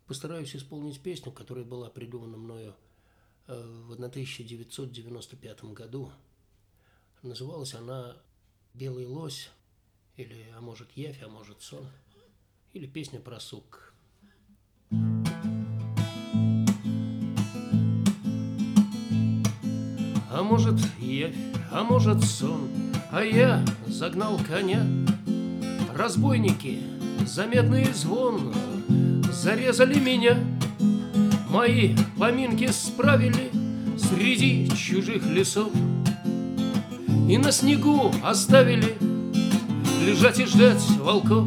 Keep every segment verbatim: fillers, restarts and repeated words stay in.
Постараюсь исполнить песню, которая была придумана мною в тысяча девятьсот девяносто пятом году. Называлась она «Белый лось», или, а может, «Явь», а может, «Сон», или «Песня про сук». А может, явь, а может, сон, а я загнал коня. Разбойники, за медный звон, зарезали меня. Мои поминки справили среди чужих лесов и на снегу оставили лежать и ждать волков.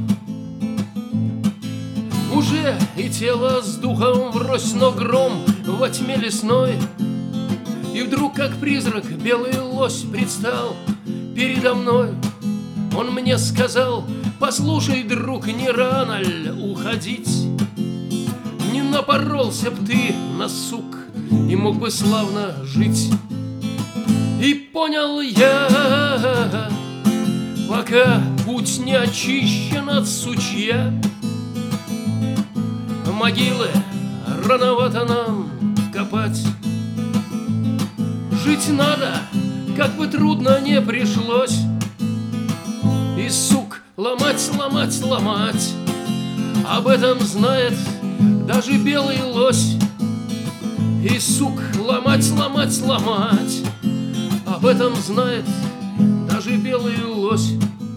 Уже и тело с духом врозь, но гром во тьме лесной. И вдруг, как призрак, белый лось предстал передо мной. Он мне сказал: послушай, друг, не рано ль уходить? Не напоролся б ты на сук и мог бы славно жить. И понял я, пока путь не очищен от сучья, могилы рановато нам копать. Жить надо, как бы трудно не пришлось, и сук ломать, ломать, ломать. Об этом знает даже белый лось. И сук ломать, ломать, ломать. Об этом знает даже белый лось.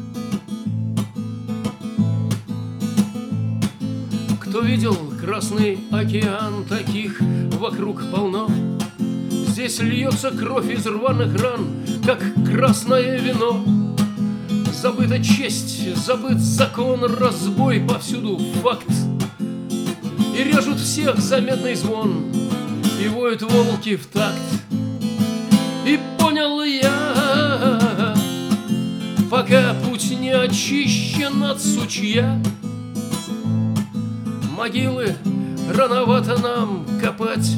Кто видел Красный океан, таких вокруг полно. Здесь льется кровь из рваных ран, как красное вино. Забыта честь, забыт закон, разбой повсюду факт. И режут всех за медный звон, и воют волки в такт. И понял я, пока путь не очищен от сучья, могилы рановато нам копать.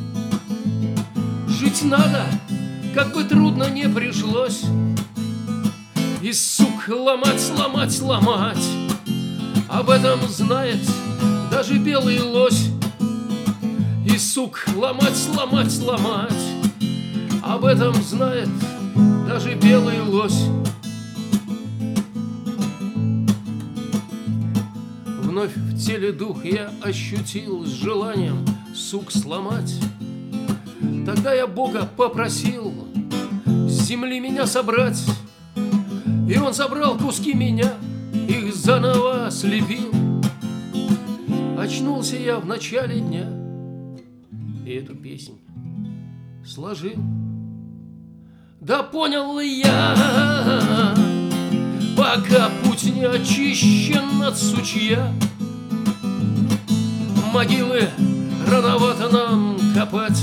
Жить надо, как бы трудно не пришлось, и сук ломать, ломать, ломать. Об этом знает даже белый лось. И сук ломать, ломать, ломать. Об этом знает даже белый лось. Вновь в теле дух я ощутил с желанием сук сломать. Тогда я Бога попросил с земли меня собрать, и Он собрал куски меня, их заново слепил. Очнулся я в начале дня и эту песнь сложил. Да понял я, пока путь не очищен от сучья, могилы рановато нам копать.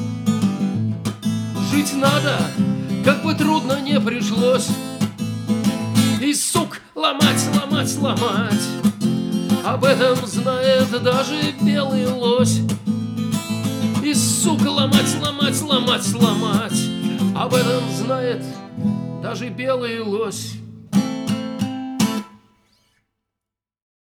Жить надо, как бы трудно не пришлось, и сук ломать, ломать, ломать. Об этом знает даже белый лось. И сук ломать, ломать, ломать, ломать. Об этом знает даже белый лось.